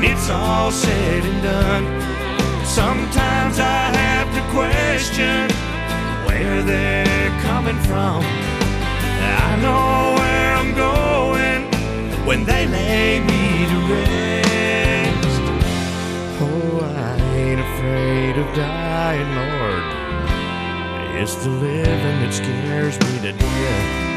it's all said and done, sometimes I have to question where they're coming from. I know where I'm going when they lay me to rest. Oh, I ain't afraid of dying, Lord. It's the living that scares me to death.